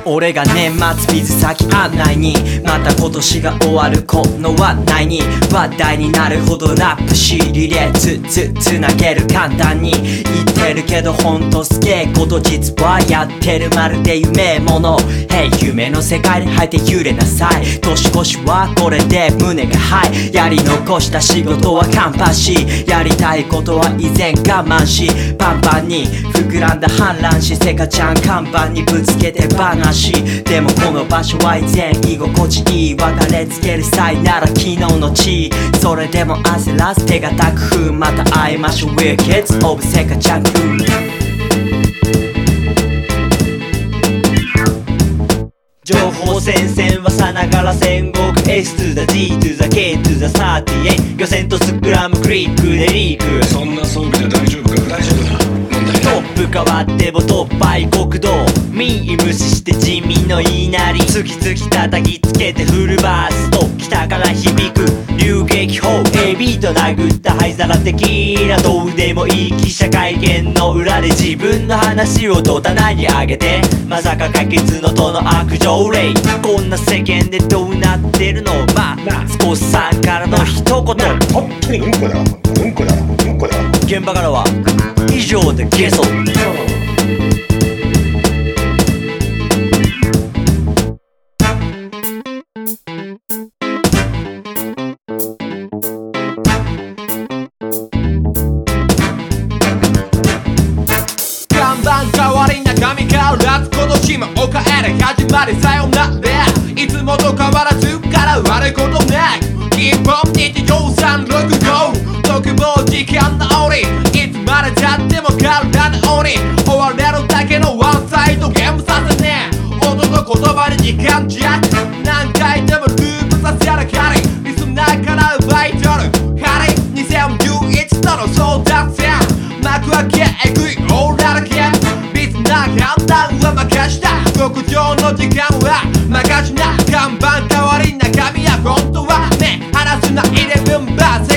俺が年末水先案内にまた今年が終わるこの話題に話題になるほどラップしリレーつなげる簡単に言ってるけどほんとすげえこと実はやってるまるで夢もの Hey 夢の世界で吐いて揺れなさい年越しはこれで胸がハイやり残した仕事はカンパしやりたいことは依然我慢しパンパンに膨らんだ反乱しセカちゃん看板にぶつけて話でもこの場所は依然居心地いい別れつける際なら昨日の地それでも焦らず手堅くまた会いましょう We're kids of セカちゃんクルー情報戦線はさながら戦国 S to the D to the K to the 38漁船とスクラムクリックでリークそんな装備で大丈夫か大丈夫だトップ変わっても突破異国道民意無視して人民の言いなり次々叩きつけてフルバースト北から響く流撃砲 AB と殴った灰皿テキーラどうでもいい記者会見の裏で自分の話を土棚に上げてまさか解決のとの悪条例こんな世間でどうなってるのまあ少しさんからの一言本当にうんこだうんこだうんこだ現場からは以上でゲソ看板代わり中身変わらず今年もお帰り始まりさよならいつもと変わらずから悪いことなく日本日常365特望時間の折いつまでたっても体の折終われるだけのワンサイドゲームさせね音と言葉に時間弱何回でもループさせる狩りリスナーから奪い取るハリ2011との争奪戦幕開けえぐいオーラだけビスな判断は任した極上の時間は任しな看板代わり中身は本当はね話すな11%バー